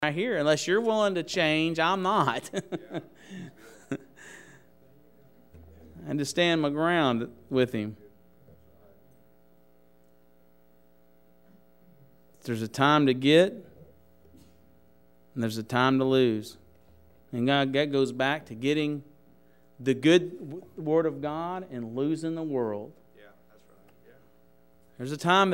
right here. Unless you're willing to change, I'm not. And to stand my ground with him. There's a time to get, and there's a time to lose. And God, that goes back to getting the good word of God and losing the world. Yeah, that's right. Yeah. There's a time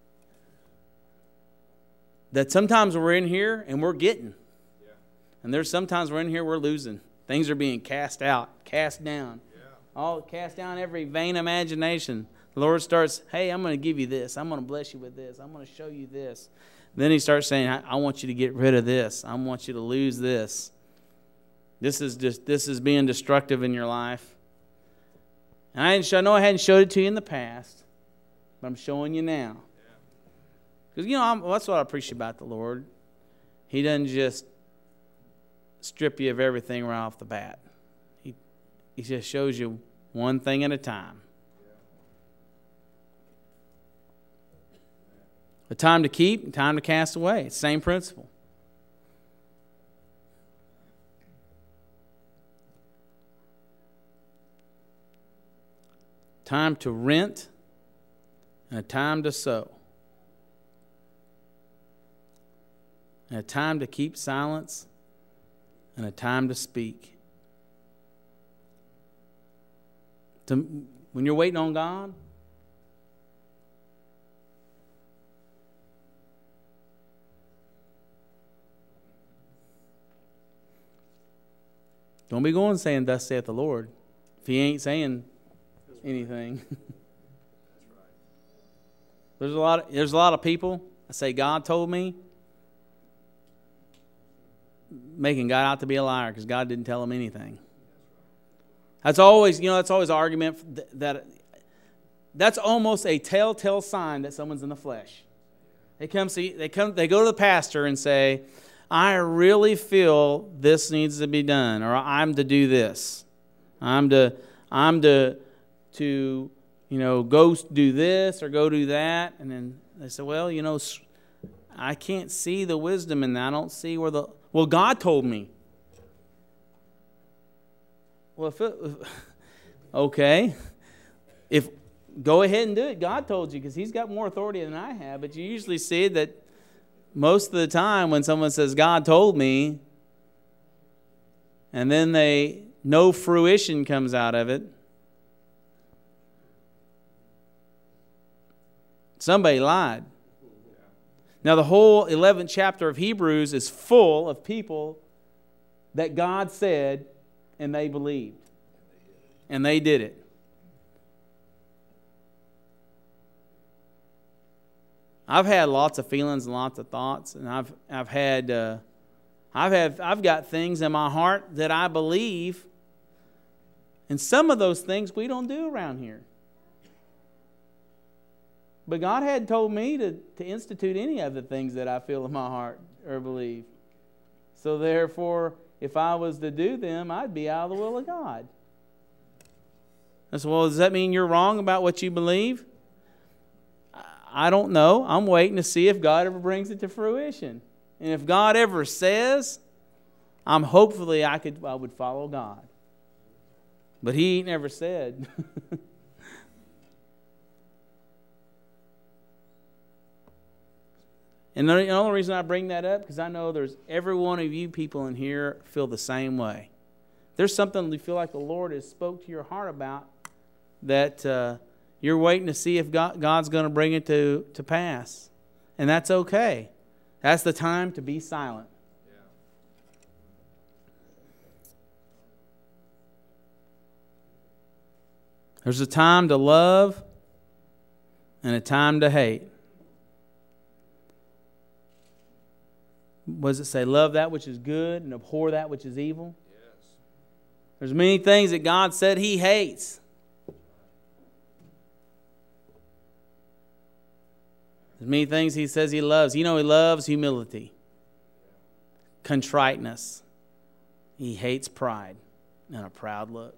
that sometimes we're in here and we're getting. Yeah. And there's sometimes we're in here we're losing. Things are being cast out, cast down. Yeah. All cast down every vain imagination. The Lord starts, hey, I'm going to give you this. I'm going to bless you with this. I'm going to show you this. Then he starts saying, I want you to get rid of this. I want you to lose this. This is being destructive in your life. And I know I hadn't showed it to you in the past, but I'm showing you now. Because, that's what I appreciate about the Lord. He doesn't just strip you of everything right off the bat. He just shows you one thing at a time. A time to keep, a time to cast away. It's the same principle. Time to rent and a time to sow. And a time to keep silence and a time to speak. When you're waiting on God, don't be going saying, thus saith the Lord, if he ain't saying anything. There's a lot of people that say God told me, making God out to be a liar because God didn't tell them anything. That's always argument that's almost a telltale sign that someone's in the flesh. They go to the pastor and say, I really feel this needs to be done, or I'm to do this. I'm to go do this or go do that. And then they say, well, I can't see the wisdom in that. I don't see where God told me. Well, okay. Go ahead and do it. God told you because he's got more authority than I have. But you usually see that most of the time when someone says, God told me, and then no fruition comes out of it, somebody lied. Now, the whole 11th chapter of Hebrews is full of people that God said and they believed. And they did it. I've had lots of feelings and lots of thoughts, and I've got things in my heart that I believe, and some of those things we don't do around here. But God hadn't told me to institute any of the things that I feel in my heart or believe. So therefore, if I was to do them, I'd be out of the will of God. I said, well, does that mean you're wrong about what you believe? I don't know. I'm waiting to see if God ever brings it to fruition. And if God ever says, hopefully I would follow God. But he ain't never said. And the only reason I bring that up, because I know there's every one of you people in here feel the same way. There's something you feel like the Lord has spoke to your heart about that you're waiting to see if God's going to bring it to pass. And that's okay. That's the time to be silent. Yeah. There's a time to love and a time to hate. What does it say? Love that which is good and abhor that which is evil. Yes. There's many things that God said he hates. There's many things he says he loves. He loves humility, contriteness. He hates pride and a proud look.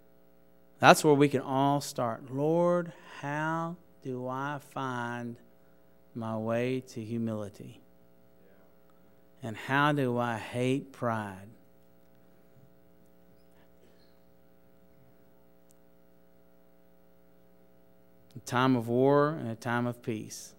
That's where we can all start. Lord, how do I find my way to humility. And how do I hate pride? A time of war and a time of peace.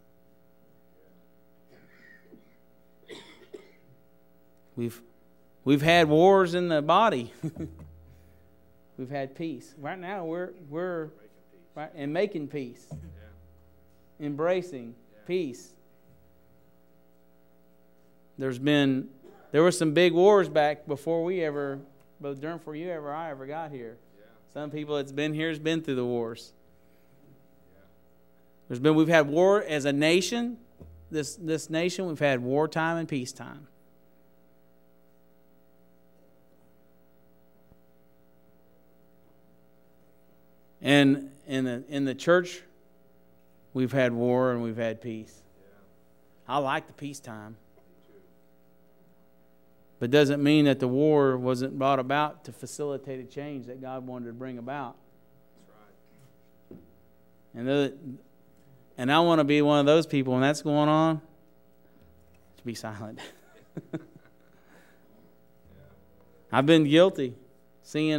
We've had wars in the body. We've had peace. Right now we're right, and making peace. Yeah. Embracing peace. There were some big wars back before I ever got here. Yeah. Some people that's been here has been through the wars. Yeah. We've had war as a nation. This nation, we've had wartime and peacetime. And in the church, we've had war and we've had peace. Yeah. I like the peacetime. But doesn't mean that the war wasn't brought about to facilitate a change that God wanted to bring about. That's right. And I want to be one of those people when that's going on, to be silent. Yeah. I've been guilty seeing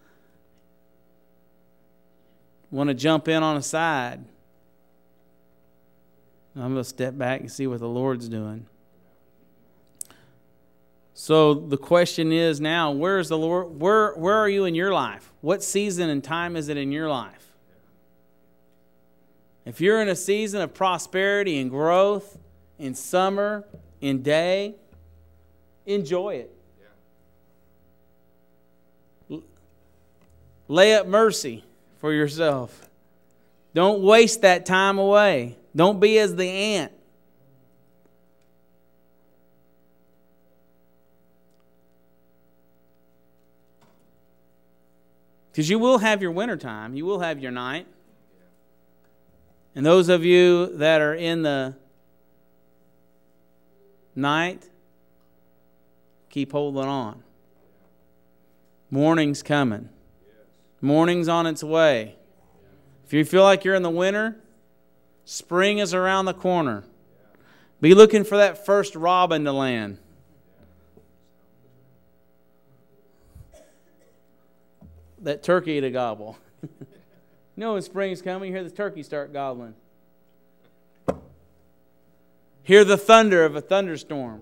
want to jump in on a side. I'm going to step back and see what the Lord's doing. So the question is now, where is the Lord? Where are you in your life? What season and time is it in your life? If you're in a season of prosperity and growth, in summer, in day, enjoy it. Yeah. Lay up mercy for yourself. Don't waste that time away. Don't be as the ant. Because you will have your winter time. You will have your night. And those of you that are in the night, keep holding on. Morning's coming. Morning's on its way. If you feel like you're in the winter, spring is around the corner. Be looking for that first robin to land. That turkey to gobble. You know when spring's coming, you hear the turkey start gobbling. Hear the thunder of a thunderstorm.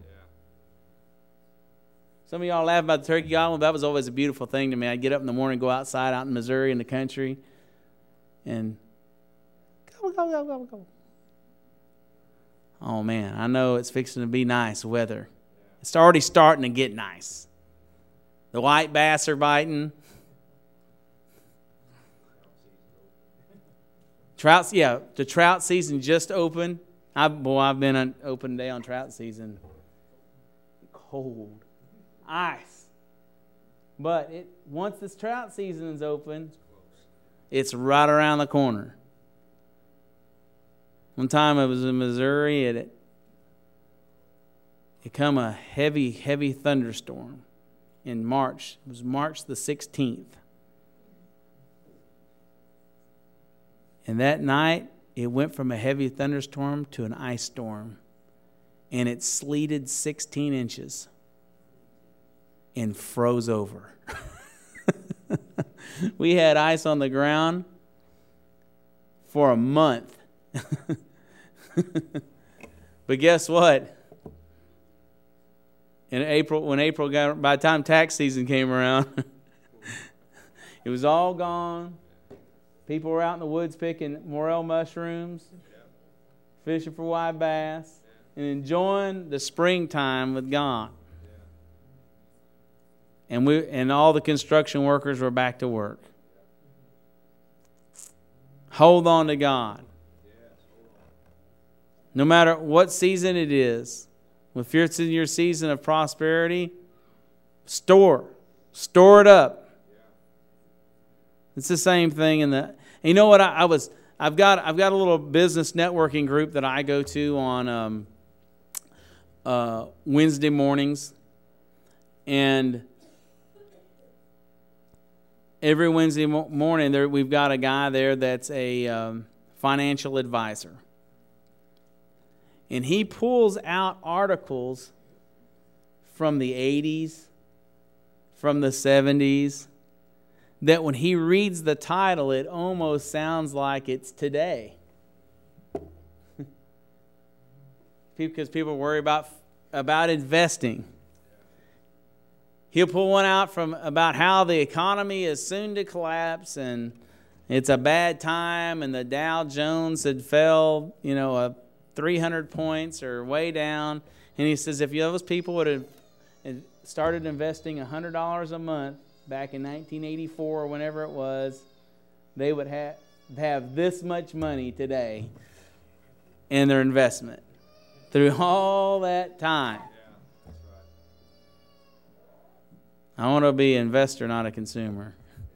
Some of y'all laugh about the turkey gobbling. That was always a beautiful thing to me. I'd get up in the morning, go outside out in Missouri in the country, and gobble, gobble, gobble, gobble, gobble. Oh man, I know it's fixing to be nice weather. It's already starting to get nice. The white bass are biting. The trout season just opened. I've been on open day on trout season. Cold. Ice. But once this trout season is open, it's right around the corner. One time I was in Missouri, it come a heavy, heavy thunderstorm in March. It was March the 16th. And that night, it went from a heavy thunderstorm to an ice storm. And it sleeted 16 inches and froze over. We had ice on the ground for a month. But guess what? When April got, by the time tax season came around, it was all gone. People were out in the woods picking morel mushrooms, fishing for white bass, and enjoying the springtime with God. And all the construction workers were back to work. Hold on to God. No matter what season it is, if you're in your season of prosperity, store it up. It's the same thing and you know what? I've got a little business networking group that I go to on Wednesday mornings, and every Wednesday morning we've got a guy there that's a financial advisor, And he pulls out articles from the 80s, from the 70s, that when he reads the title, it almost sounds like it's today. Because people worry about investing. He'll pull one out from about how the economy is soon to collapse and it's a bad time, and the Dow Jones had fell, 300 points or way down. And he says if those people would have started investing $100 a month back in 1984 or whenever it was, they would have this much money today in their investment through all that time. I want to be an investor, not a consumer.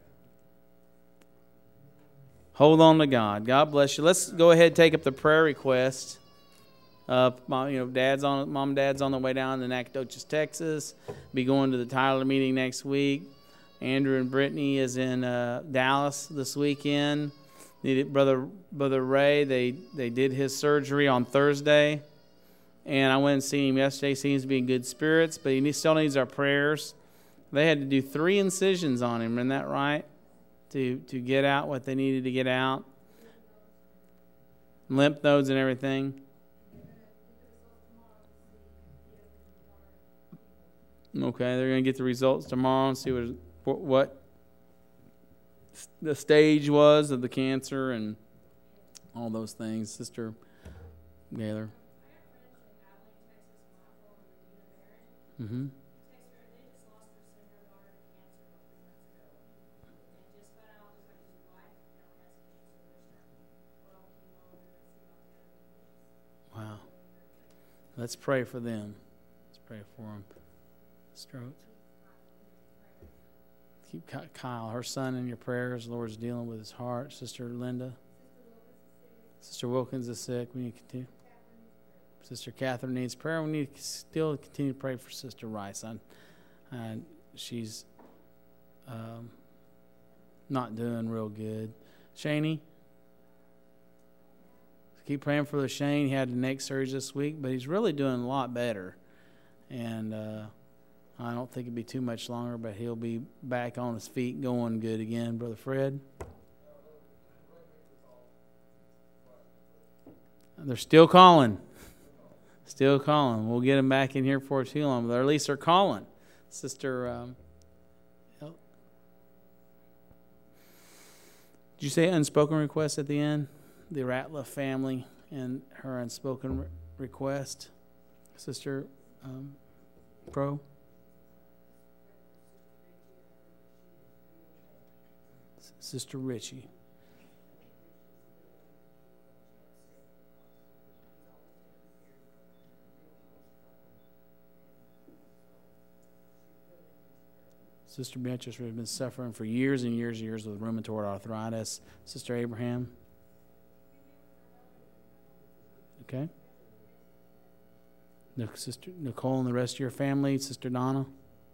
Hold on to God. God bless you. Let's go ahead and take up the prayer request. Mom and Dad's on the way down to Nacogdoches, Texas. Be going to the Tyler meeting next week. Andrew and Brittany is in Dallas this weekend. Brother Ray, they did his surgery on Thursday, and I went and seen him yesterday. Seems to be in good spirits, but he still needs our prayers. They had to do 3 incisions on him, isn't that right? To get out what they needed to get out. Lymph nodes and everything. Okay, they're going to get the results tomorrow and see what the stage was of the cancer and all those things. Sister Gaylor. Mm-hmm. Wow. Let's pray for them. Let's pray for them. Strokes. Keep Kyle, her son, in your prayers. The Lord's dealing with his heart. Sister Linda. Sister Wilkins is sick. We need to continue. Sister Catherine needs prayer. We need to still continue to pray for Sister Rice. She's not doing real good. Shaney. Keep praying for the Shane. He had the neck surgery this week, but he's really doing a lot better. And I don't think it'll be too much longer, but he'll be back on his feet going good again. Brother Fred? They're still calling. Still calling. We'll get them back in here before too long, but at least they're calling. Sister, did you say unspoken request at the end? The Ratliff family and her unspoken request. Sister Pro? Sister Richie. Sister Beatrice has been suffering for years and years and years with rheumatoid arthritis. Sister Abraham. Okay. Sister Nicole and the rest of your family. Sister Donna.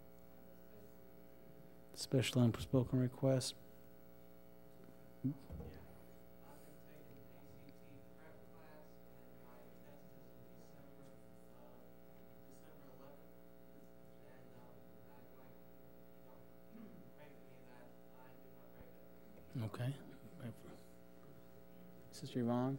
Special unspoken request. Okay. Sister Yvonne.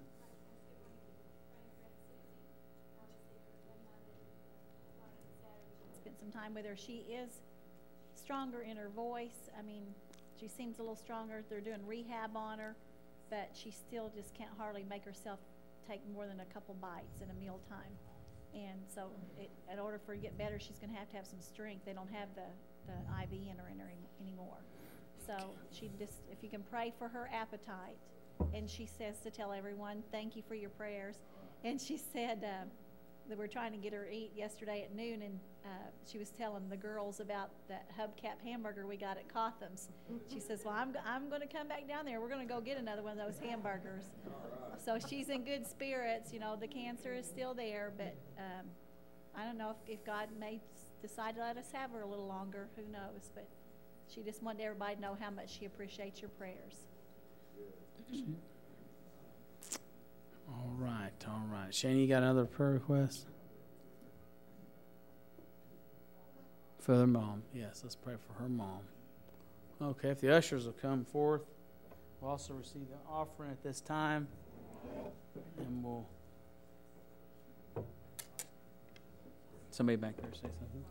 Spent some time with her. She is stronger in her voice. I mean, she seems a little stronger. They're doing rehab on her, but she still just can't hardly make herself take more than a couple bites in a meal time. And so in order for her to get better, she's going to have some strength. They don't have the IV in her anymore. So she just, if you can pray for her appetite. And she says to tell everyone, thank you for your prayers. And she said that we're trying to get her to eat yesterday at noon, and she was telling the girls about that hubcap hamburger we got at Cotham's. She says, well, I'm going to come back down there. We're going to go get another one of those hamburgers. So she's in good spirits. You know, the cancer is still there, but I don't know if God may decide to let us have her a little longer. Who knows? But she just wanted everybody to know how much she appreciates your prayers. All right, all right. Shane, you got another prayer request? For their mom. Yes, let's pray for her mom. Okay, if the ushers will come forth, we'll also receive the offering at this time. And we'll... Somebody back there say something?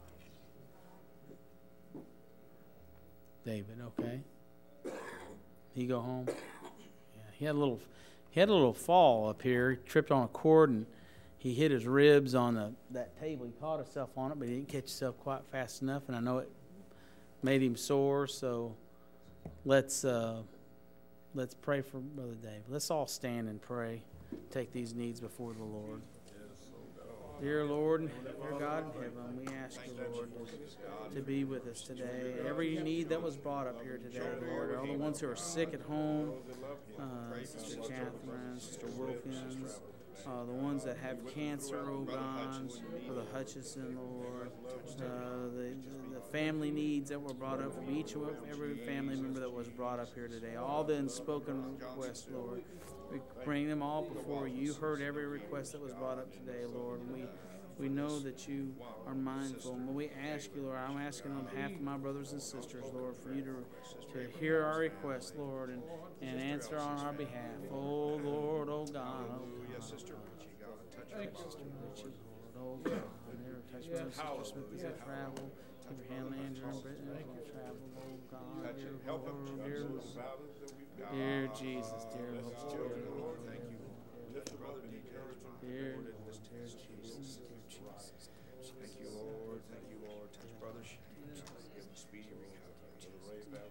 David, okay. He go home? Yeah, he had a little fall up here. He tripped on a cord and he hit his ribs on that table. He caught himself on it, but he didn't catch himself quite fast enough, and I know it made him sore. So let's pray for Brother Dave. Let's all stand and pray. Take these needs before the Lord. Dear Lord, dear God in heaven, we ask you, Lord, to be with us today. Every need that was brought up here today, Lord, all the ones who are sick at home, Sister Catherine, Sister Wilkins, the ones that have cancer, oh God, Brother Hutchison, Lord, the family needs that were brought up from every family member that was brought up here today, all the unspoken requests, Lord. We bring them all before you. You heard every request that was brought up today, Lord. We know that you are mindful. And we ask you, Lord, I'm asking on behalf of my brothers and sisters, Lord, for you to hear our requests, Lord, and answer on our behalf. Oh, Lord, oh God. Sister Richie, Lord, oh God. Touch Brother Sister Smith as they travel. Abraham, Andrew, and Brittany as they travel. Oh God, dear Lord, dear Jesus, dear Lord, thank you. Lift Brother dear Jesus, thank you, Lord, thank you, Lord. Touch Brother Shane, give him speedy recovery.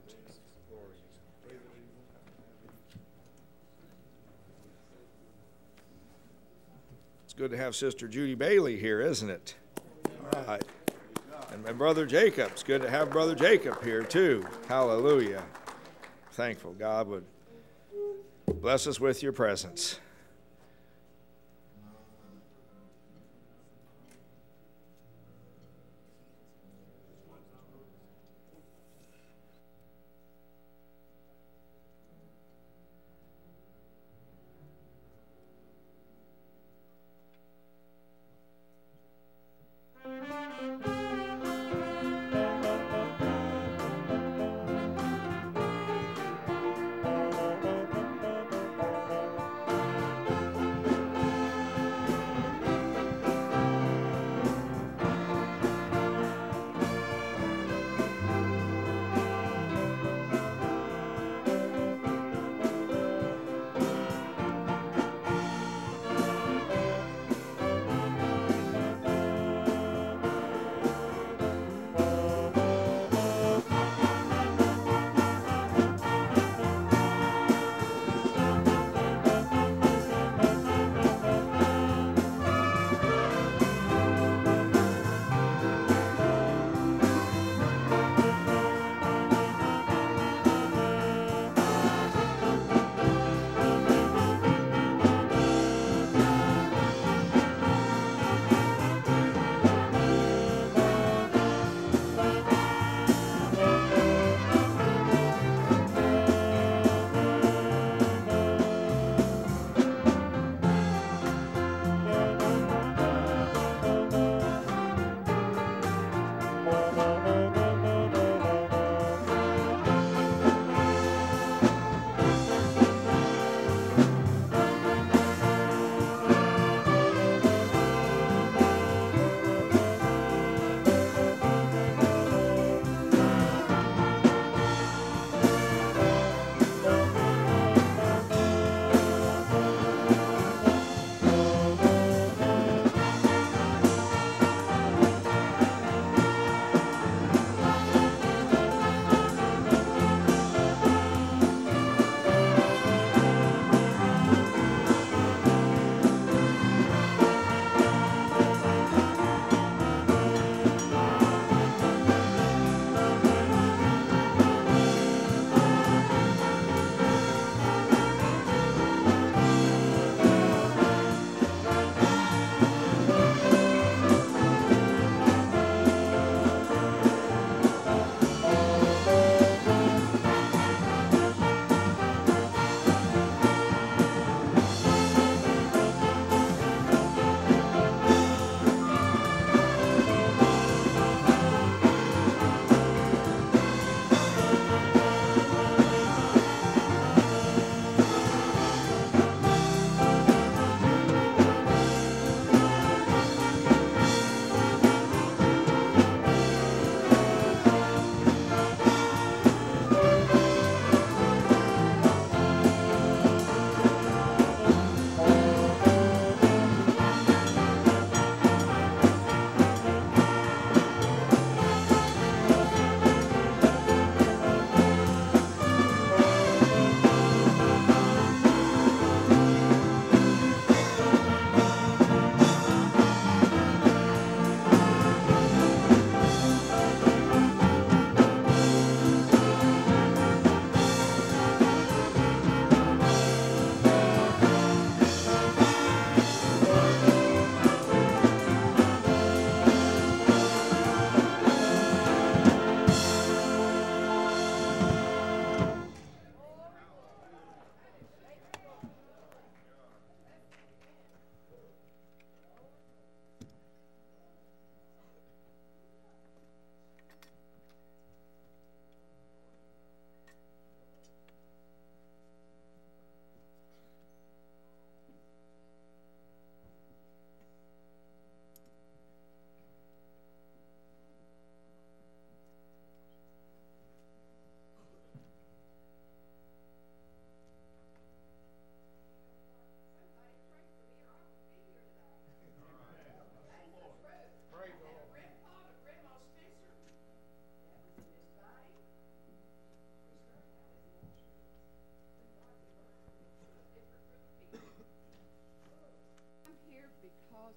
It's good to have Sister Judy Bailey here, isn't it? All right. And Brother Jacob. It's good to have Brother Jacob here, too. Hallelujah. Thankful God would bless us with your presence.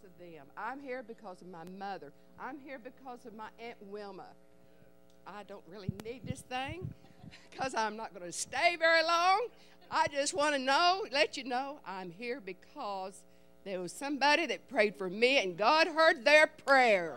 of them. I'm here because of my mother. I'm here because of my Aunt Wilma. I don't really need this thing because I'm not going to stay very long. I just want to let you know, I'm here because there was somebody that prayed for me and God heard their prayer.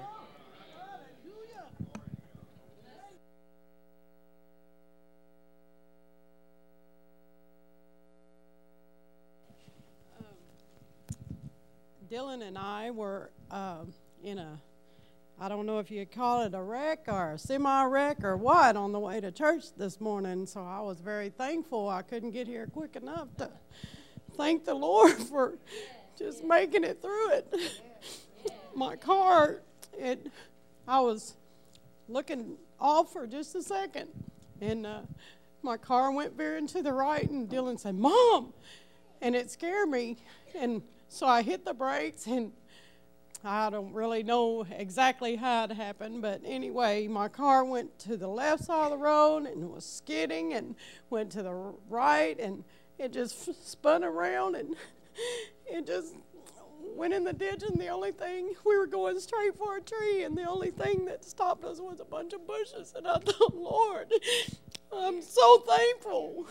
Dylan and I were in I don't know if you'd call it a wreck or a semi-wreck or what, on the way to church this morning. So I was very thankful I couldn't get here quick enough to thank the Lord for just making it through it. My car, I was looking off for just a second, and my car went veering to the right, and Dylan said, "Mom!" And it scared me, and so I hit the brakes, and I don't really know exactly how it happened, but anyway, my car went to the left side of the road and was skidding, and went to the right, and it just spun around, and it just went in the ditch, and the only thing, we were going straight for a tree, and the only thing that stopped us was a bunch of bushes. And I thought, Lord, I'm so thankful,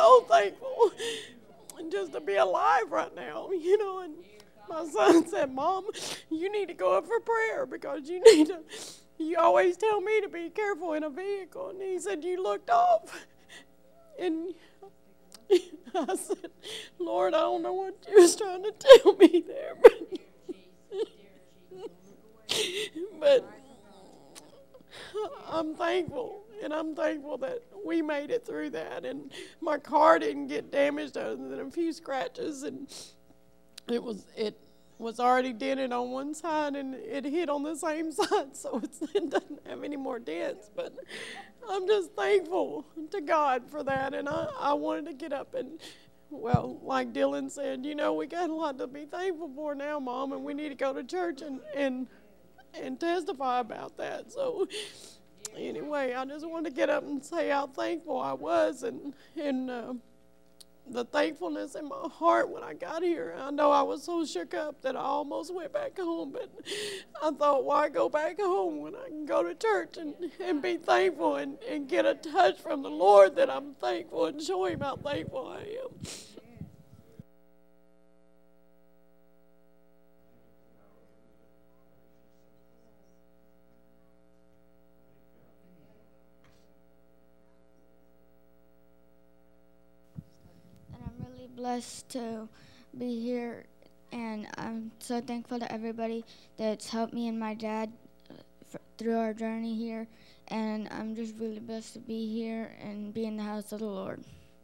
and just to be alive right now, and my son said, "Mom, you need to go up for prayer because you always tell me to be careful in a vehicle." And he said, "You looked off." And I said, "Lord, I don't know what you was trying to tell me there." But I'm thankful, and I'm thankful that we made it through that. And my car didn't get damaged other than a few scratches, and it was already dented on one side, and it hit on the same side, so it doesn't have any more dents. But I'm just thankful to God for that, and I wanted to get up and, well, like Dylan said, we got a lot to be thankful for now, Mom, and we need to go to church and testify about that. So anyway, I just wanted to get up and say how thankful I was, and the thankfulness in my heart when I got here. I know I was so shook up that I almost went back home, but I thought, why go back home when I can go to church and be thankful and get a touch from the Lord that I'm thankful, and show him how thankful I am. Blessed to be here, and I'm so thankful to everybody that's helped me and my dad through our journey here, and I'm just really blessed to be here and be in the house of the Lord.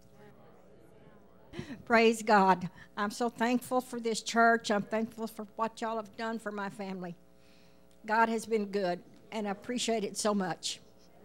Praise God. I'm so thankful for this church. I'm thankful for what y'all have done for my family. God has been good, and I appreciate it so much.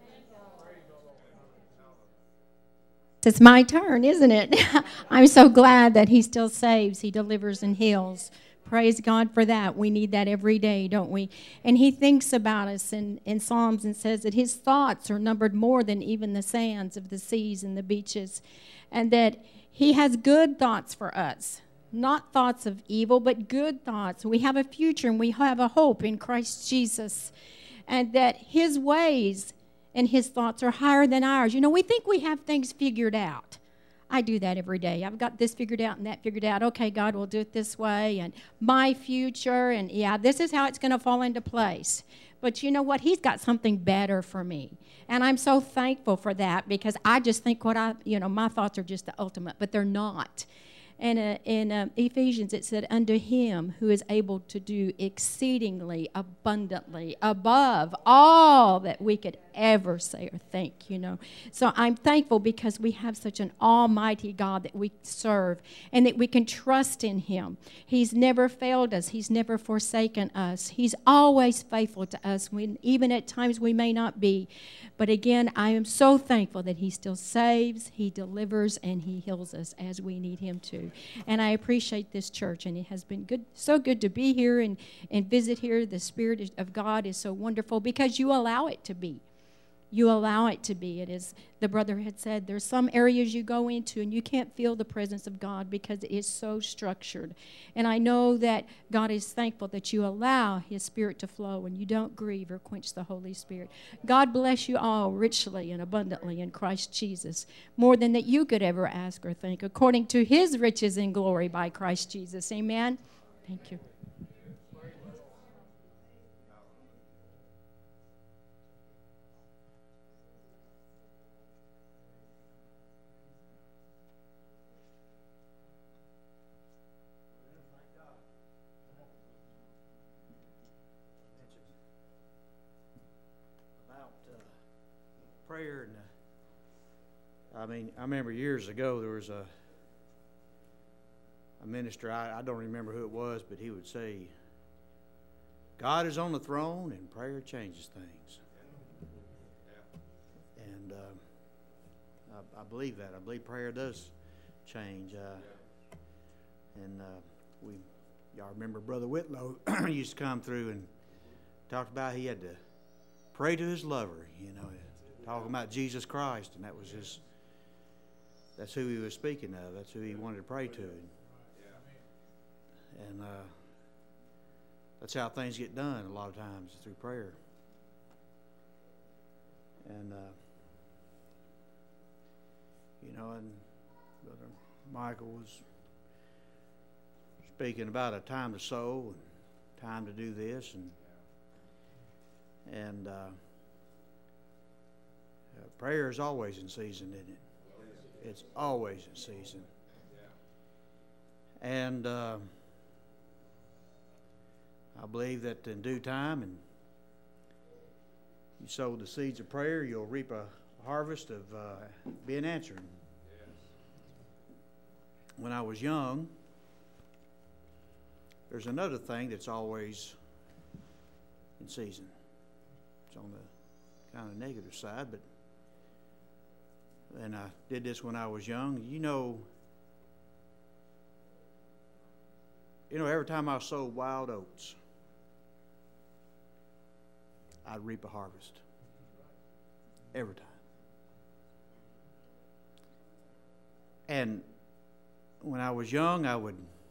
It's my turn, isn't it? I'm so glad that he still saves, he delivers and heals. Praise God for that. We need that every day, don't we? And he thinks about us in Psalms and says that his thoughts are numbered more than even the sands of the seas and the beaches. And that he has good thoughts for us. Not thoughts of evil, but good thoughts. We have a future and we have a hope in Christ Jesus. And that his ways and his thoughts are higher than ours. We think we have things figured out. I do that every day. I've got this figured out and that figured out. Okay, God will do it this way, and my future, and this is how it's going to fall into place. But you know what? He's got something better for me. And I'm so thankful for that, because I just think my thoughts are just the ultimate, but they're not. And in Ephesians, it said, unto him who is able to do exceedingly abundantly above all that we could ever say or think, So I'm thankful because we have such an almighty God that we serve, and that we can trust in him. He's never failed us. He's never forsaken us. He's always faithful to us, even at times we may not be. But again, I am so thankful that he still saves, he delivers, and he heals us as we need him to. And I appreciate this church, and it has been so good to be here and visit here. The Spirit of God is so wonderful because you allow it to be. You allow it to be. It is, the brother had said, there's some areas you go into and you can't feel the presence of God because it is so structured. And I know that God is thankful that you allow His Spirit to flow and you don't grieve or quench the Holy Spirit. God bless you all richly and abundantly in Christ Jesus, more than that you could ever ask or think, according to His riches in glory by Christ Jesus. Amen. Thank you. Prayer, and I remember years ago there was a minister, I don't remember who it was, but he would say, God is on the throne and prayer changes things. And I believe that. I believe prayer does change. Y'all remember Brother Whitlow used to come through and talked about he had to pray to his lover, talking about Jesus Christ, and that's who he was speaking of. That's who he wanted to pray to. And that's how things get done a lot of times, through prayer. And, and Brother Michael was speaking about a time to sow and time to do this. And prayer is always in season, isn't it? It's always in season. And I believe that in due time, and you sow the seeds of prayer, you'll reap a harvest of being answered. When I was young, there's another thing that's always in season. It's on the kind of negative side, but and I did this when I was young. Every time I sowed wild oats, I'd reap a harvest. Every time. And when I was young, I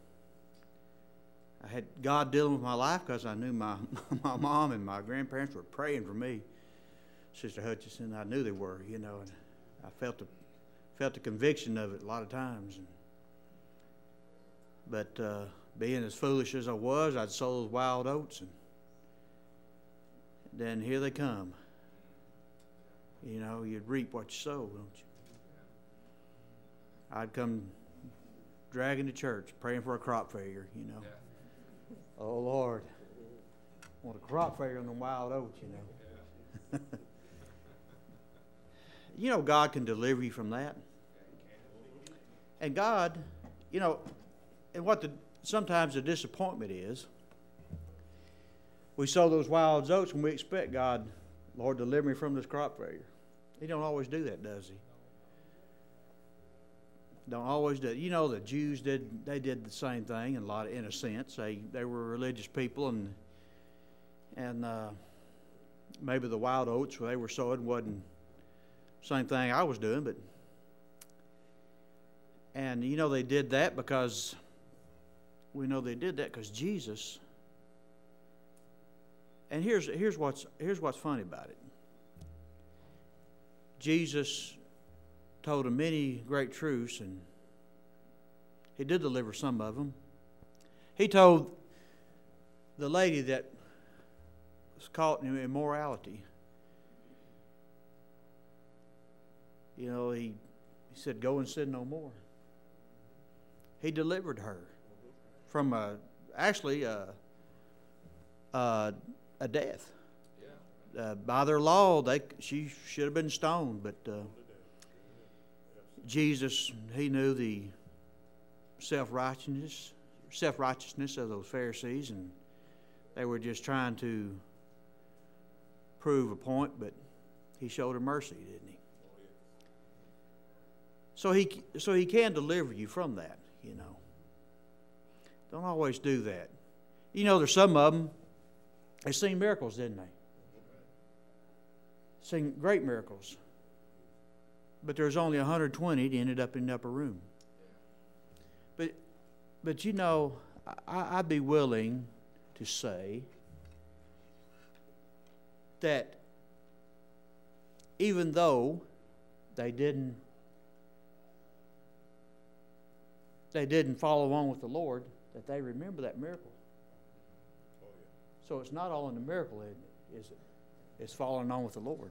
had God dealing with my life because I knew my mom and my grandparents were praying for me. Sister Hutchison, I knew they were, and I felt the conviction of it a lot of times. But being as foolish as I was, I'd sow those wild oats, and then here they come. You'd reap what you sow, don't you? I'd come dragging to church, praying for a crop failure, Oh, Lord, I want a crop failure on the wild oats, God can deliver you from that. And God, and sometimes the disappointment is, we sow those wild oats and we expect God, Lord, deliver me from this crop failure. He don't always do that, does He? Don't always do it. The Jews did the same thing in a sense. They were religious people, and maybe the wild oats they were sowing wasn't the same thing I was doing, but they did that because we know they did that because Jesus. And here's what's funny about it. Jesus told them many great truths, and He did deliver some of them. He told the lady that was caught in immorality, he said, "Go and sin no more." He delivered her from a death. By their law, she should have been stoned, but Jesus, He knew the self-righteousness of those Pharisees, and they were just trying to prove a point, but He showed her mercy, didn't He? So he can deliver you from that, Don't always do that. There's some of them, they seen miracles, didn't they? seen great miracles. But there's only 120 that ended up in the upper room. But you know, I'd be willing to say that even though they didn't follow along with the Lord, that they remember that miracle. So it's not all in the miracle, is it? It's following on with the Lord.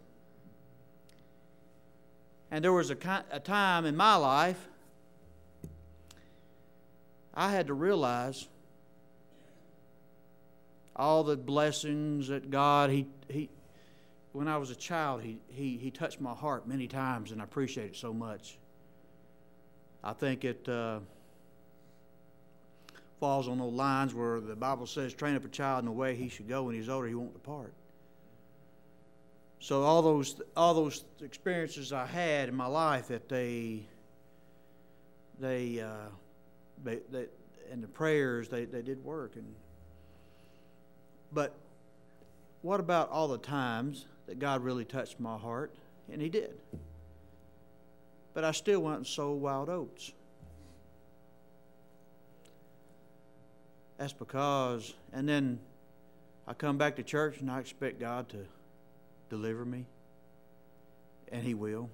And there was a time in my life I had to realize all the blessings that God, He when I was a child, He touched my heart many times, and I appreciate it so much. I think it falls on those lines where the Bible says, train up a child in the way he should go. When he's older, he won't depart. So all those experiences I had in my life, that they and the prayers, they did work. But what about all the times that God really touched my heart? And He did. But I still went and sowed wild oats. That's because, and then I come back to church and I expect God to deliver me. And He will.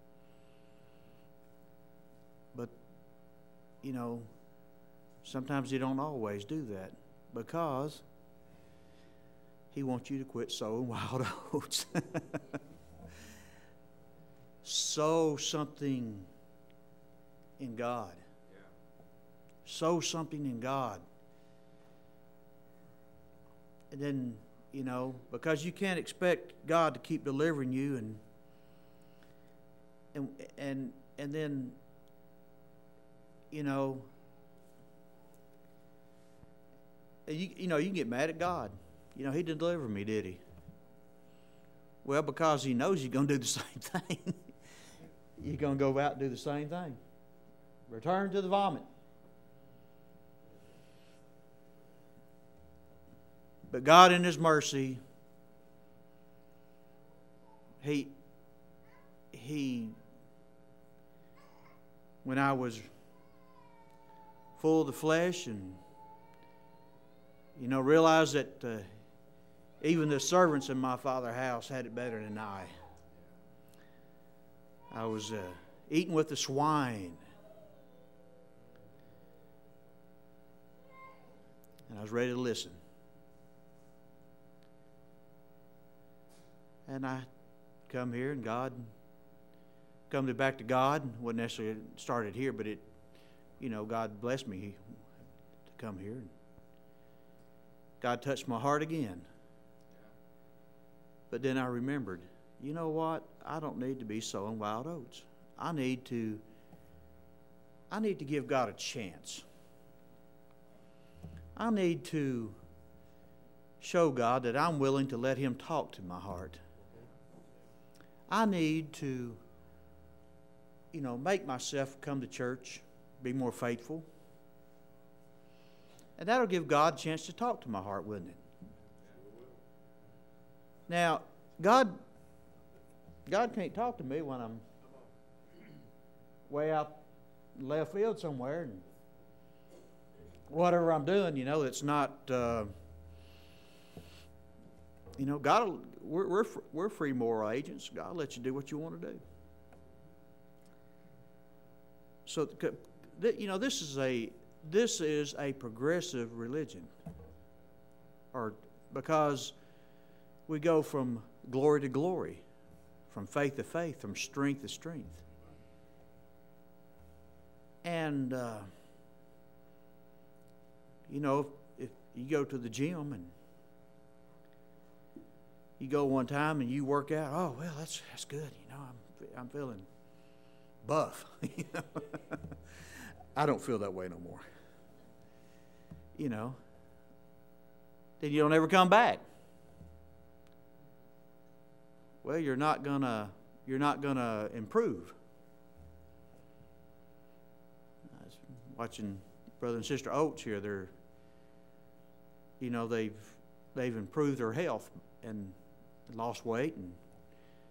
But, you know, sometimes He don't always do that, because He wants you to quit sowing wild oats. Sow something in God. Sow something in God. And then, you know, because you can't expect God to keep delivering you, and then, you know, you know, you can get mad at God. You know, He didn't deliver me, did He? Well, because He knows you're going to do the same thing. You're going to go out and do the same thing. Return to the vomit. But God, in His mercy, He when I was full of the flesh and, you know, realized that even the servants in my Father's house had it better than I. I was eating with the swine. And I was ready to listen. And I come here, and God, come back to God. Wasn't necessarily started here, but it, you know, God blessed me to come here. God touched my heart again. But then I remembered, you know what? I don't need to be sowing wild oats. I need to give God a chance. I need to show God that I'm willing to let Him talk to my heart. I need to, you know, make myself come to church, be more faithful. And that'll give God a chance to talk to my heart, wouldn't it? Now, God can't talk to me when I'm way out in left field somewhere, and whatever I'm doing, you know, it's not, you know, God, we're free moral agents. God will let you do what you want to do. So, you know, this is a progressive religion, or because we go from glory to glory, from faith to faith, from strength to strength. And, you know, if you go to the gym and you go one time and you work out, oh, well, that's good. You know, I'm feeling buff. You know? I don't feel that way no more. You know, then you don't ever come back. Well, you're not gonna improve. I was watching Brother and Sister Oates here. They're, you know, they've improved their health and lost weight, and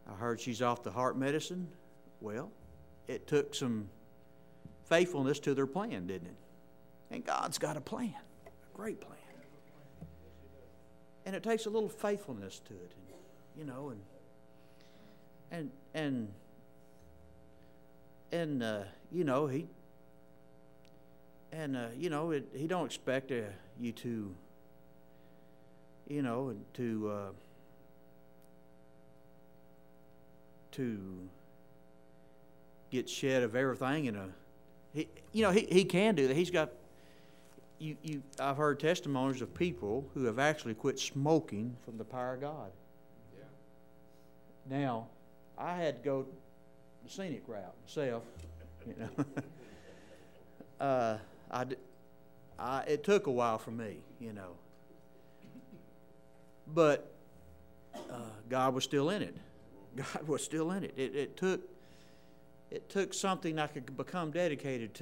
I heard she's off the heart medicine. Well, it took some faithfulness to their plan, didn't it? And God's got a plan, a great plan. And it takes a little faithfulness to it, you know, you know, he don't expect you to, you know, to get shed of everything he can do that. He's got I've heard testimonies of people who have actually quit smoking from the power of God. Yeah. Now, I had to go the scenic route myself, you know. It took a while for me, you know. But God was still in it. God was still in it. It took something I could become dedicated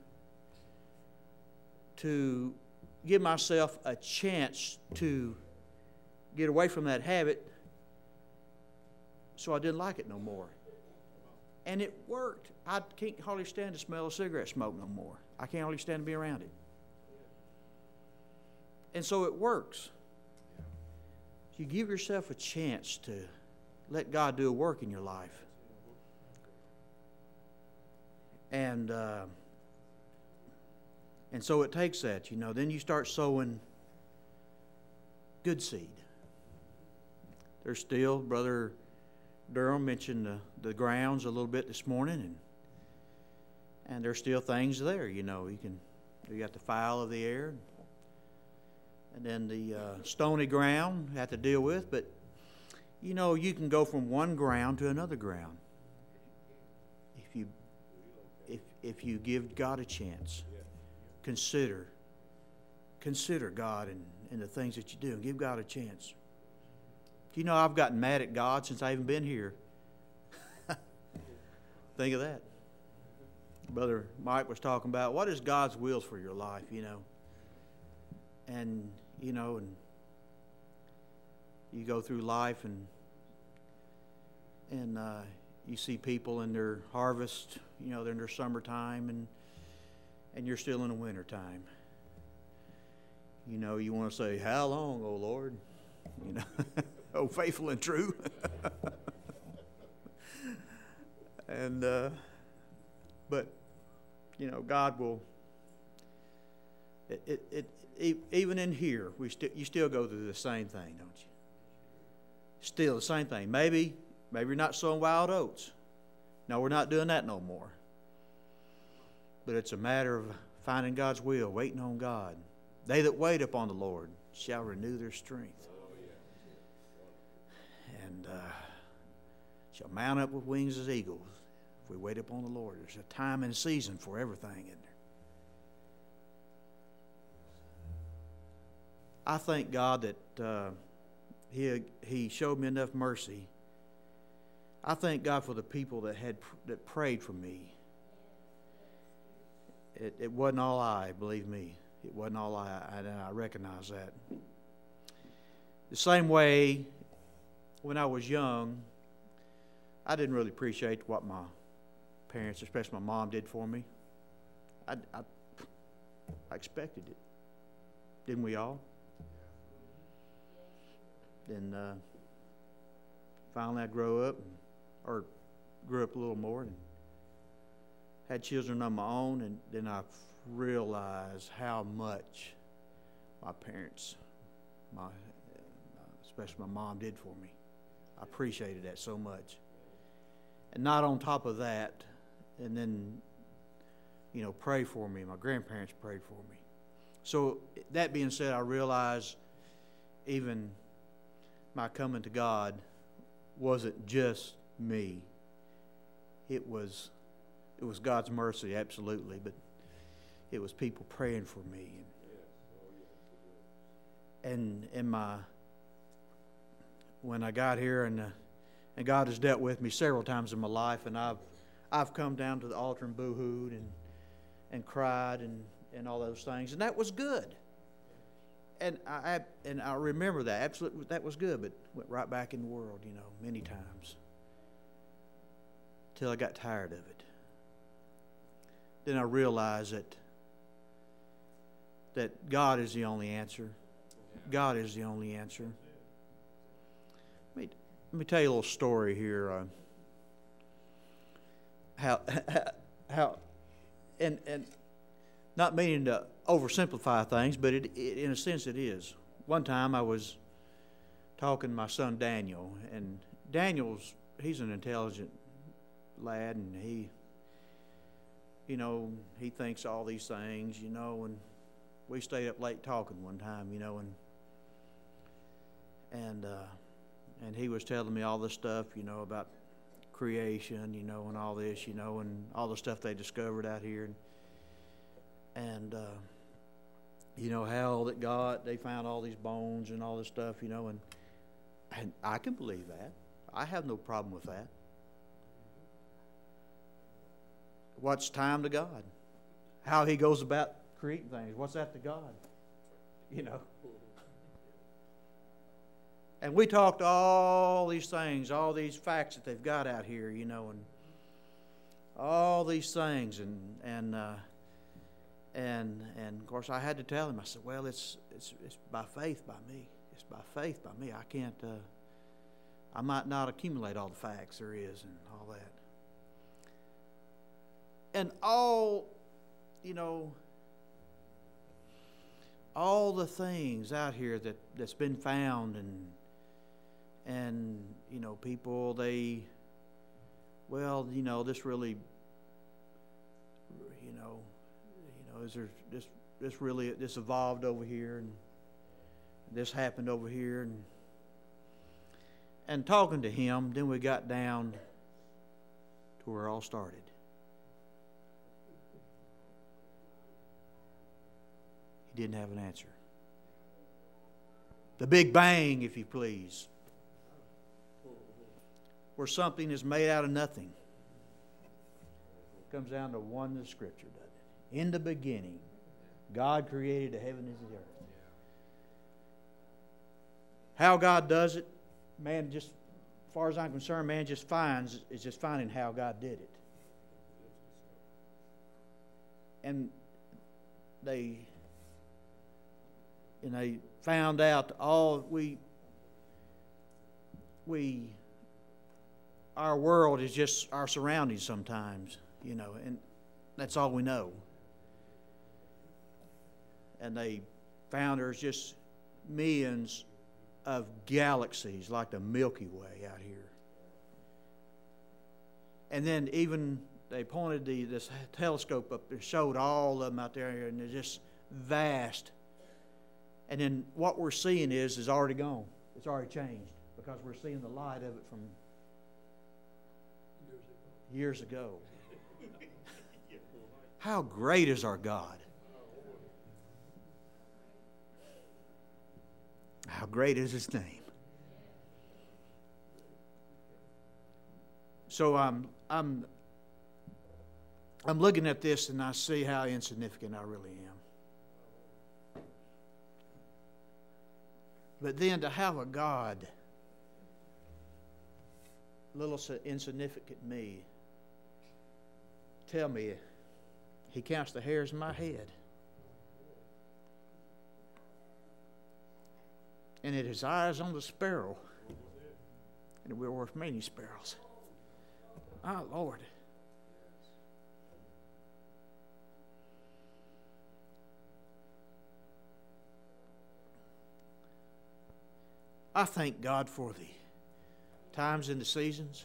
to give myself a chance to get away from that habit, so I didn't like it no more. And it worked. I can't hardly stand the smell of cigarette smoke no more. I can't hardly stand to be around it. And so it works. You give yourself a chance to let God do a work in your life. And so it takes that, you know. Then you start sowing good seed. There's still, Brother Durham mentioned the grounds a little bit this morning, and there's still things there, you know. You got the fowl of the air, and then the stony ground you have to deal with. But, you know, you can go from one ground to another ground if you give God a chance. Consider God and the things that you do, and give God a chance. You know, I've gotten mad at God since I even been here. Think of that. Brother Mike was talking about what is God's will for your life, you know. And, you know, and you go through life and you see people in their harvest, you know, they're in their summertime, and you're still in the wintertime. You know, you want to say, how long, O Lord? You know, oh, faithful and true. And, but, you know, God will, even in here, you still go through the same thing, don't you? Still the same thing. Maybe you're not sowing wild oats. No, we're not doing that no more. But it's a matter of finding God's will, waiting on God. They that wait upon the Lord shall renew their strength. And shall mount up with wings as eagles if we wait upon the Lord. There's a time and season for everything in there. I thank God that He showed me enough mercy. I thank God for the people that prayed for me. It wasn't all I, believe me. It wasn't all I recognize that. The same way, when I was young, I didn't really appreciate what my parents, especially my mom, did for me. I expected it. Didn't we all? Then finally I grew up a little more and had children of my own, and then I realized how much my parents, especially my mom, did for me. I appreciated that so much. And not on top of that, and then, you know, pray for me. My grandparents prayed for me. So that being said, I realized even my coming to God wasn't just me. It was God's mercy, absolutely, but it was people praying for me. And when I got here, and God has dealt with me several times in my life, and I've come down to the altar and boo-hooed and cried and all those things, and that was good. And I remember that absolutely, that was good, but went right back in the world, you know, many times. till I got tired of it. Then I realized that God is the only answer. God is the only answer. Let me tell you a little story here. How and not meaning to oversimplify things, but it in a sense it is. One time I was talking to my son Daniel, and he's an intelligent lad, and he thinks all these things, and we stayed up late talking one time, and he was telling me all this stuff, about creation, and all this, and all the stuff they discovered out here, and how that they found all these bones and all this stuff, and I can believe that. I have no problem with that. What's time to God? How he goes about creating things. What's that to God? And we talked all these things, all these facts that they've got out here, and all these things, and of course I had to tell him. I said, well, it's by faith by me. It's by faith by me. I can't. I might not accumulate all the facts there is and all that. And all the things out here that's been found, and people, this really, is there this evolved over here, and this happened over here, and talking to him, then we got down to where it all started. He didn't have an answer. The Big Bang, if you please, where something is made out of nothing. It comes down to one of the Scripture, doesn't it? In the beginning, God created the heaven and the earth. How God does it, man, just as far as I'm concerned, man is just finding how God did it. And they found out our world is just our surroundings sometimes, and that's all we know. And they found there's just millions of galaxies like the Milky Way out here. And then even they pointed this telescope up and showed all of them out there, and they're just vast. And then what we're seeing is already gone. It's already changed because we're seeing the light of it from years ago. How great is our God? How great is His name? So I'm looking at this and I see how insignificant I really am. But then to have a God, little insignificant me, tell me He counts the hairs in my head. And it is eyes on the sparrow, and we're worth many sparrows. Ah, Lord. I thank God for the times and the seasons.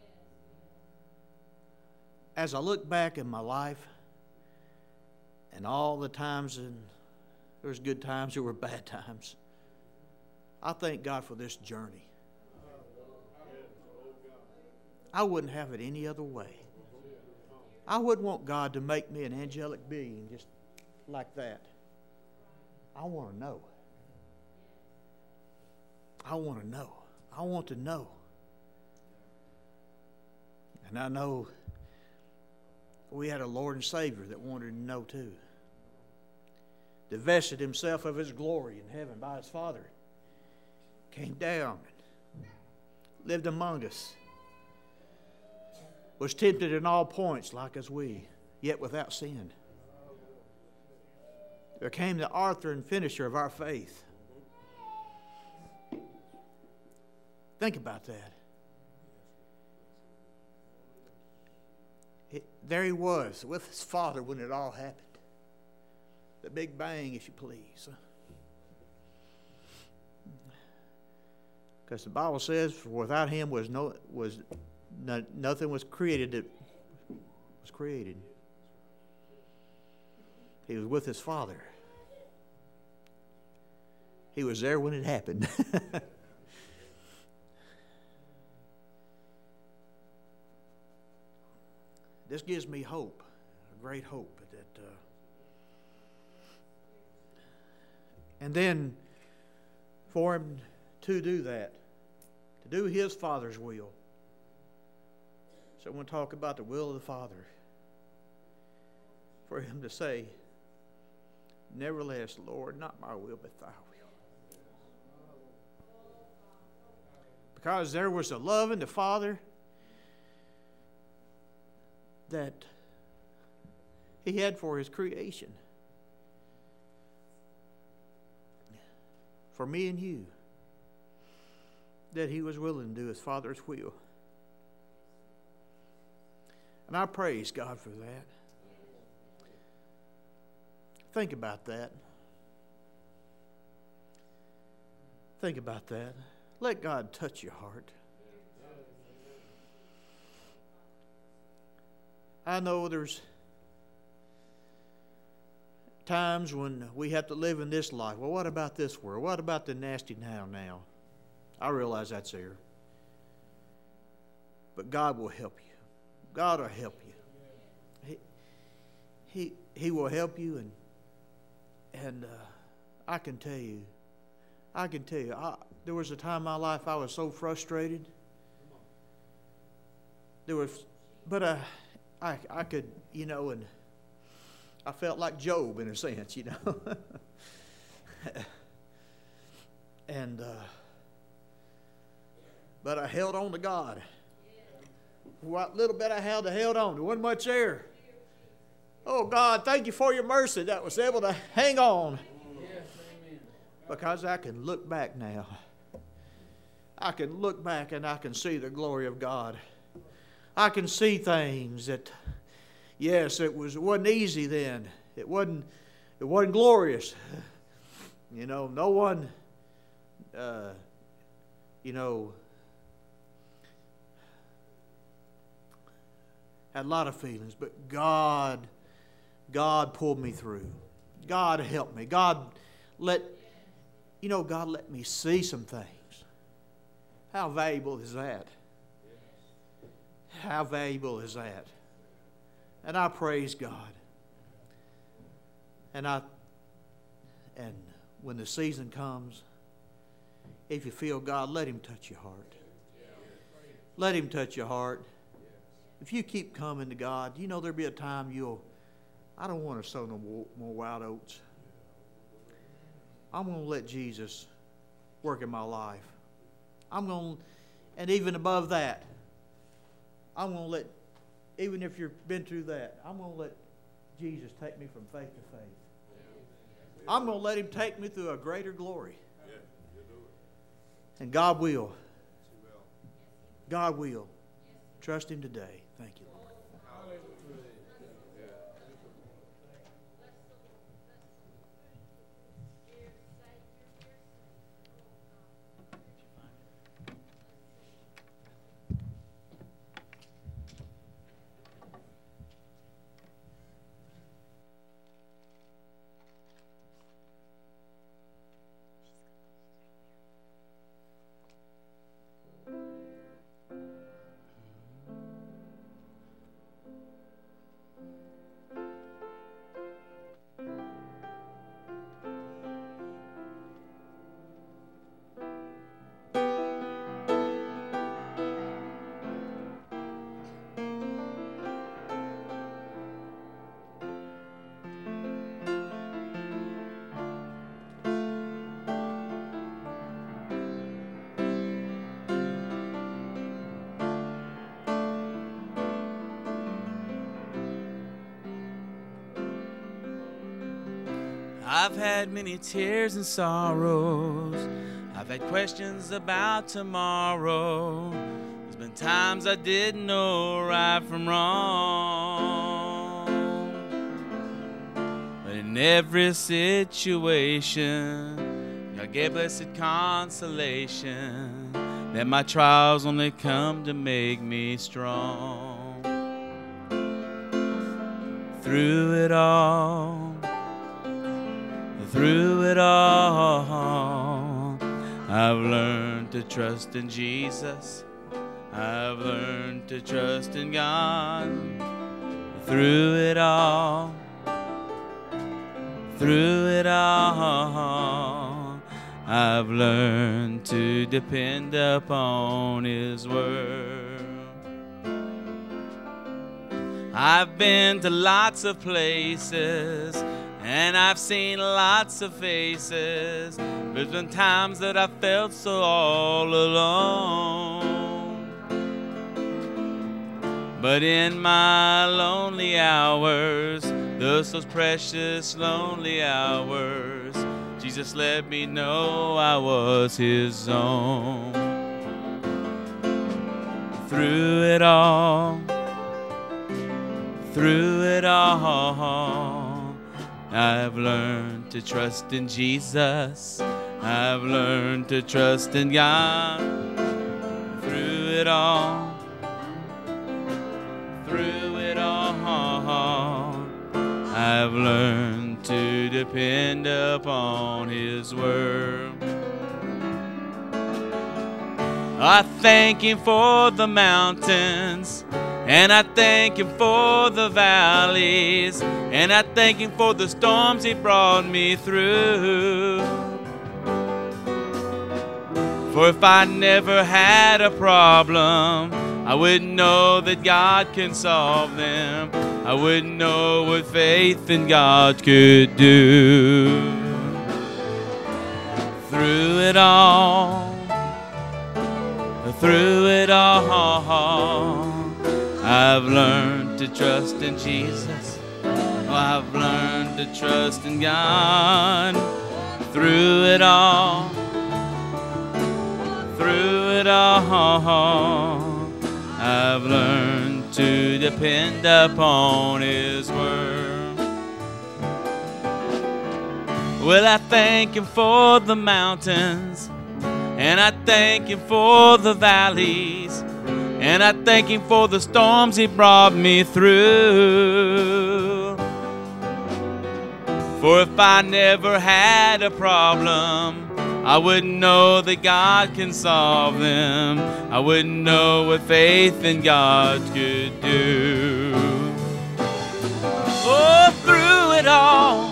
As I look back in my life and all the times, and there was good times, there were bad times, I thank God for this journey. I wouldn't have it any other way. I wouldn't want God to make me an angelic being just like that. I want to know. I want to know. I want to know. And I know we had a Lord and Savior that wanted to know too. Divested Himself of His glory in heaven by His Father. Came down and lived among us. was tempted in all points like as we, yet without sin. There came the author and finisher of our faith. Think about that. There he was with his Father when it all happened. The big bang, if you please. Because the Bible says, "For without him nothing was created that was created." He was with his Father. He was there when it happened. This gives me hope, a great hope. And then for him to do that, to do his Father's will. So I want to talk about the will of the Father. For him to say, "Nevertheless, Lord, not my will, but thy will." Because there was a love in the Father that he had for his creation. For me and you. That he was willing to do his Father's will. And I praise God for that. Think about that. Think about that. Let God touch your heart. I know there's times when we have to live in this life. Well, what about this world? What about the nasty now? I realize that's there. But God will help you. God will help you. He will help you, and I can tell you, there was a time in my life I was so frustrated. I could, and I felt like Job in a sense, and but I held on to God. What little bit I held on, there wasn't much there. Oh God, thank you for your mercy that was able to hang on. Because I can look back now. I can look back and I can see the glory of God. I can see things that, yes, it wasn't easy then. It wasn't glorious. No one, had a lot of feelings, but God pulled me through. God helped me. God let me see some things. How valuable is that? How valuable is that? And I praise God. And when the season comes, if you feel God, let Him touch your heart. Let Him touch your heart. If you keep coming to God, there'll be a time I don't want to sow no more wild oats. I'm going to let Jesus work in my life. And even above that, I'm going to let, even if you've been through that, I'm going to let Jesus take me from faith to faith. I'm going to let Him take me through a greater glory. And God will. God will. Trust Him today. Thank you, Lord. I've had many tears and sorrows. I've had questions about tomorrow. There's been times I didn't know right from wrong. But in every situation, I gave blessed consolation that my trials only come to make me strong. Through it all, I've learned to trust in Jesus. I've learned to trust in God. Through it all, I've learned to depend upon His word. I've been to lots of places, and I've seen lots of faces. There's been times that I felt so all alone. But in my lonely hours, those precious lonely hours, Jesus let me know I was His own. Through it all, I've learned to trust in Jesus. I've learned to trust in God. Through it all, I've learned to depend upon His word. I thank Him for the mountains, and I thank Him for the valleys, and I thank Him for the storms He brought me through. For if I never had a problem, I wouldn't know that God can solve them. I wouldn't know what faith in God could do. Through it all, I've learned to trust in Jesus. I've learned to trust in God. Through it all, I've learned to depend upon His word. Well, I thank Him for the mountains, and I thank Him for the valleys, and I thank Him for the storms He brought me through. For if I never had a problem, I wouldn't know that God can solve them. I wouldn't know what faith in God could do. Oh, through it all,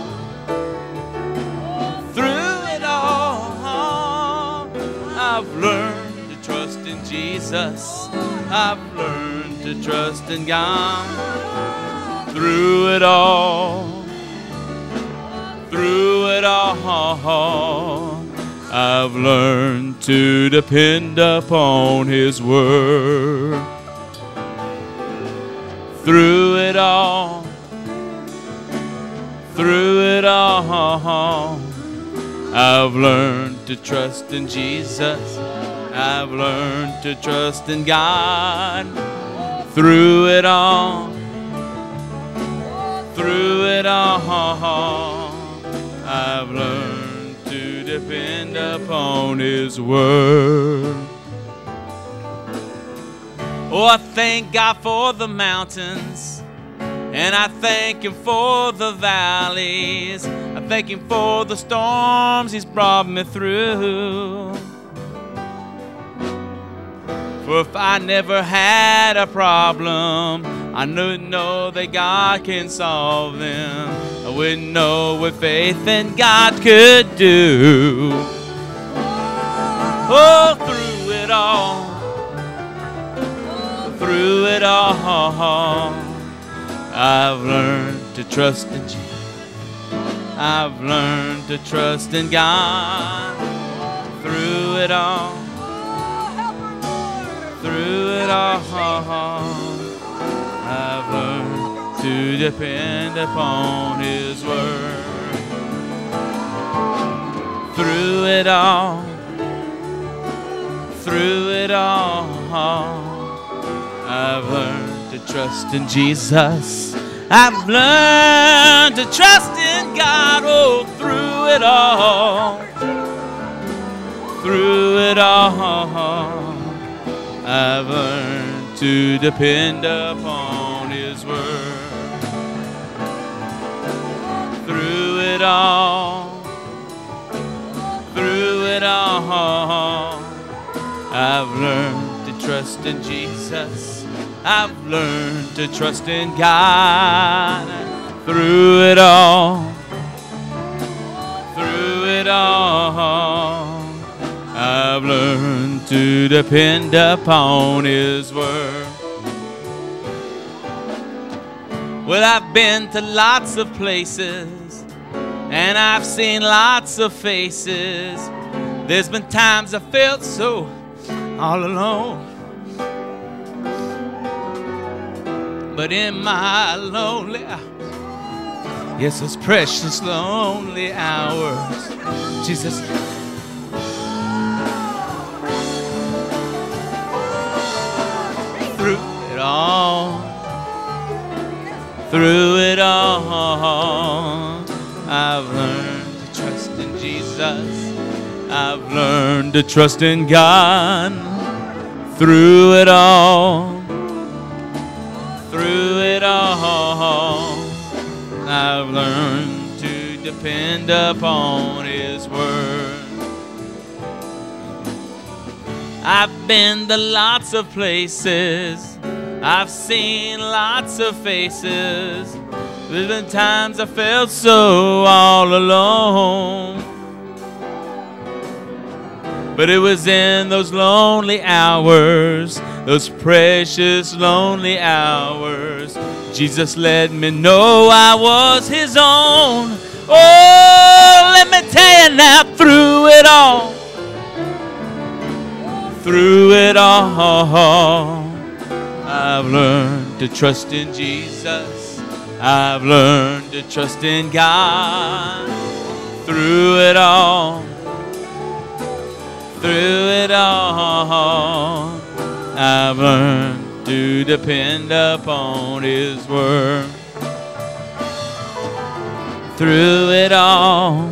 I've learned to trust in Jesus. I've learned to trust in God. Through it all, I've learned to depend upon His word. Through it all, I've learned to trust in Jesus. I've learned to trust in God. Through it all, I've learned to depend upon His word. Oh, I thank God for the mountains, and I thank Him for the valleys. I thank Him for the storms He's brought me through. For if I never had a problem, I wouldn't know that God can solve them. I wouldn't know what faith in God could do. Oh, through it all, I've learned to trust in Jesus. I've learned to trust in God. Through it all, I've learned to depend upon His word. through it all, through it all, I've learned to trust in Jesus. I've learned to trust in God. Oh, through it all, through it all, I've learned to depend upon His word. Through it all, through it all, I've learned to trust in Jesus. I've learned to trust in God. Through it all, through it all, I've learned to depend upon His word. Well, I've been to lots of places, and I've seen lots of faces. There's been times I felt so all alone. But in my lonely hours, yes, those precious lonely hours, Jesus, through it all, through it all, I've learned to trust in Jesus. I've learned to trust in God. Through it all, through it all, I've learned to depend upon His word. I've been to lots of places, I've seen lots of faces. There's been times I felt so all alone. But it was in those lonely hours, those precious lonely hours, Jesus let me know I was His own. Oh, let me tell you now, through it all, through it all, I've learned to trust in Jesus. I've learned to trust in God. Through it all, through it all, I've learned to depend upon His word. Through it all,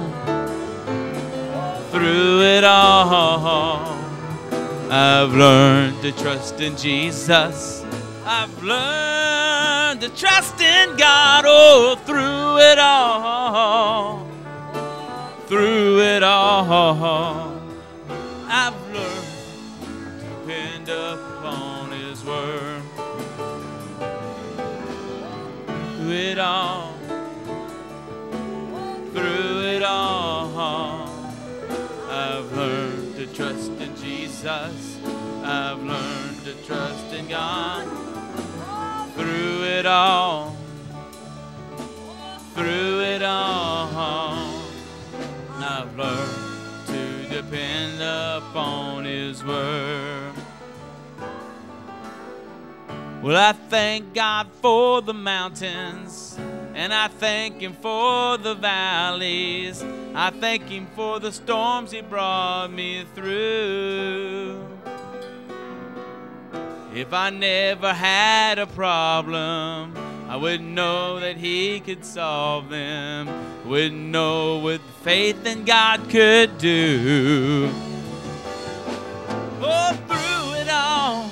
through it all, I've learned to trust in Jesus. I've learned to trust in God. Oh, through it all, through it all, I've learned to depend upon His word. Through it all, through it all, I've learned to trust in Jesus. I've learned to trust in God. Through it all, through it all, I've learned to depend upon His word. Well, I thank God for the mountains, and I thank Him for the valleys. I thank Him for the storms He brought me through. If I never had a problem, I wouldn't know that He could solve them. Wouldn't know what faith in God could do. Oh, through it all,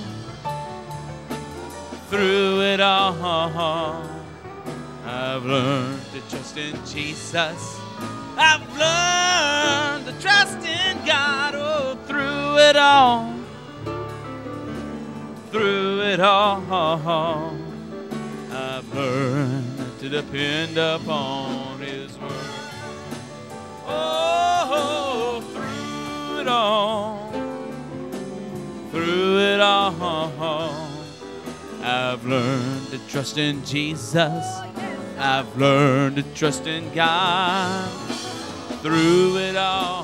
through it all, I've learned to trust in Jesus. I've learned to trust in God. Oh, through it all, through it all, I've learned to depend upon His word. Oh, through it all, through it all, I've learned to trust in Jesus. I've learned to trust in God. Through it all,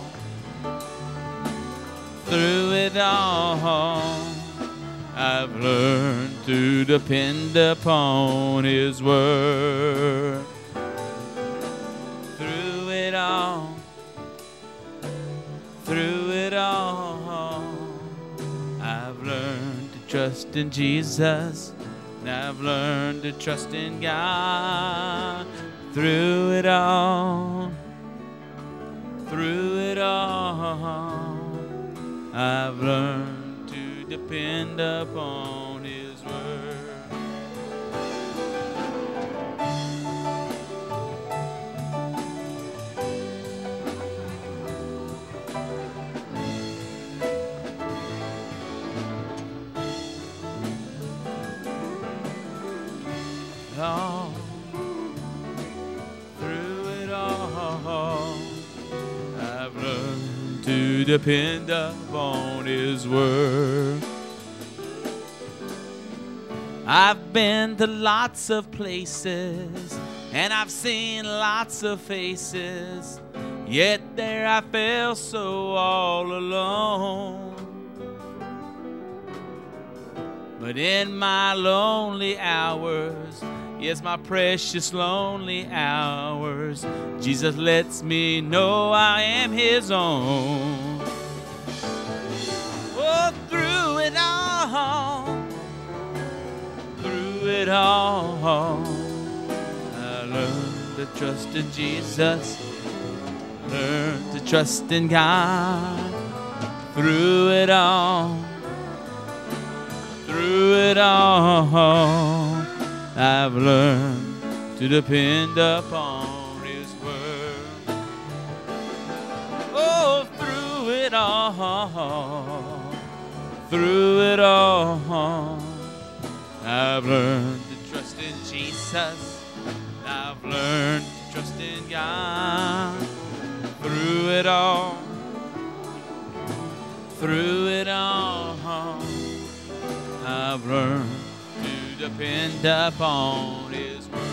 through it all, I've learned to depend upon His word. Through it all, trust in Jesus. I've learned to trust in God. Through it all, I've learned to depend upon His word. All through it all, I've learned to depend upon His word. I've been to lots of places and I've seen lots of faces, yet there I felt so all alone. But in my lonely hours, yes, my precious lonely hours, Jesus lets me know I am His own. Oh, through it all, I learned to trust in Jesus, learned to trust in God. Through it all, I've learned to depend upon His word. Oh, through it all, I've learned to trust in Jesus. I've learned to trust in God. Through it all, I've learned to depend upon His word.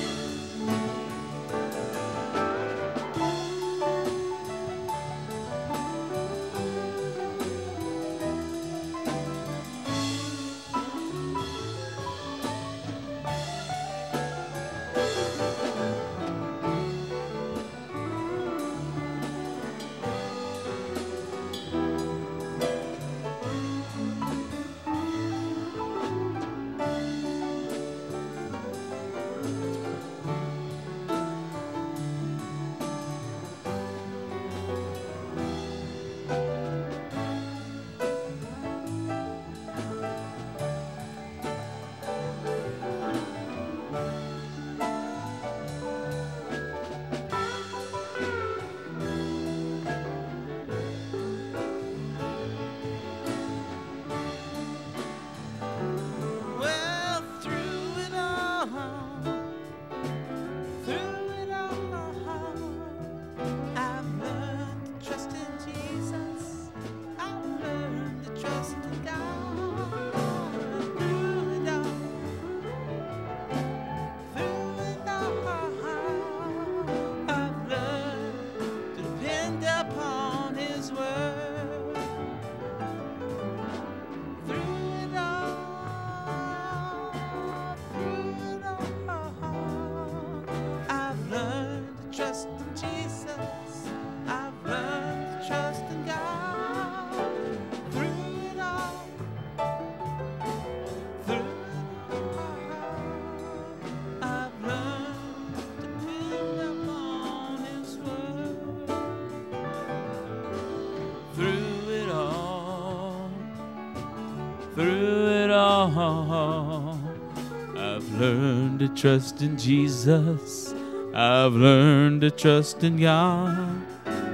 I've learned to trust in Jesus. I've learned to trust in God.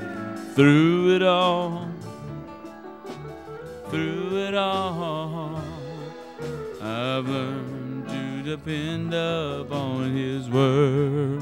Through it all, I've learned to depend upon His word.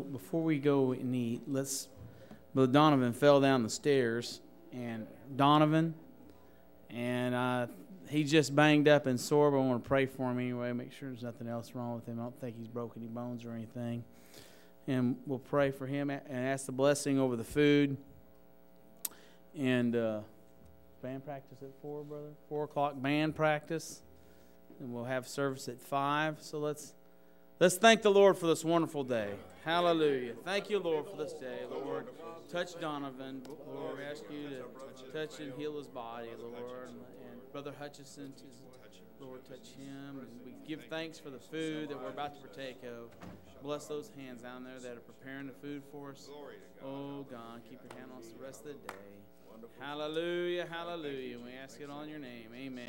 before we go and eat, Brother Donovan fell down the stairs, and he's just banged up and sore, but I want to pray for him anyway, make sure there's nothing else wrong with him. I don't think he's broken any bones or anything. And we'll pray for him and ask the blessing over the food. And band practice at 4, brother? 4 o'clock band practice. And we'll have service at 5. So let's thank the Lord for this wonderful day. Hallelujah. Thank you, Lord, for this day, Lord. Touch Donovan. Lord, we ask you to touch and heal his body, Lord. And Brother Hutchison, Lord, touch him. And we give thanks for the food that we're about to partake of. Bless those hands down there that are preparing the food for us. Oh, God, keep your hand on us the rest of the day. Hallelujah, hallelujah. We ask it all in your name. Amen.